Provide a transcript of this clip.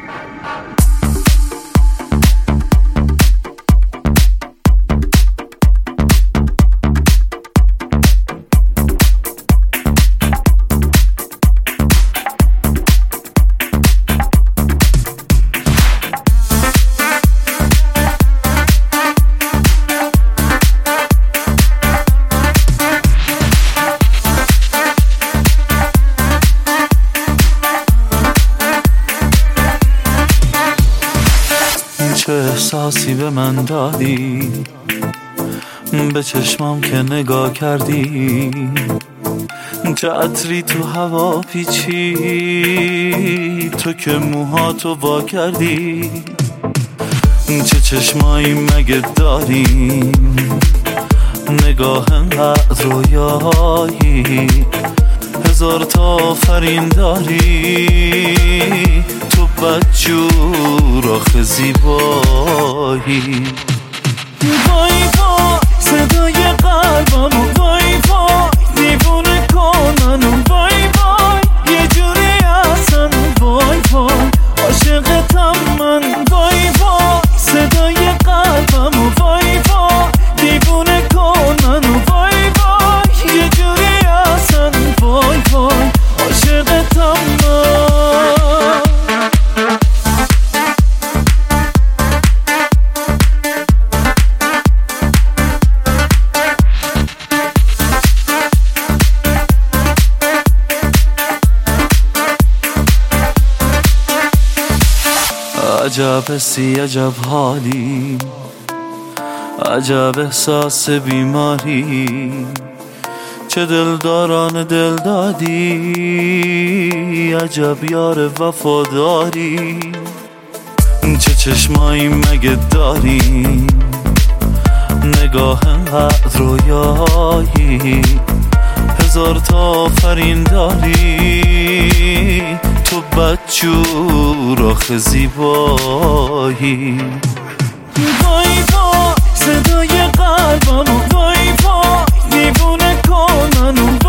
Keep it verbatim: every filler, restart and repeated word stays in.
چه احساسی به من دادی، به چشمام که نگاه کردی، چه عطری تو هوا پیچی، تو که موهاتو وا کردی. چه چشمایی مگه داری، نگاه انقدر رویایی، هزار تا آفرین داری، تو بدجور آخه زیبایی. وای وای صدای قلبمو، وای وای دیوونه کن منو، وای وای یه جوری اصلا، وای وای عاشقتم من، وای وای صدای قلبمو، وای وای دیوونه کن منو، وای وای یه جوری اصلا، وای وای عاشقتم من. عجب حسی عجب حالی، عجب احساس بیماری، چه دلداران دل دادی، عجب یار وفاداری. چه چشمایی مگه داری، نگاه انقدر رویایی، هزار تا آفرین داری، تو بدجور آخه زیبایی. وای وای صدای قلبمو، وای وای دیوونه کن منو،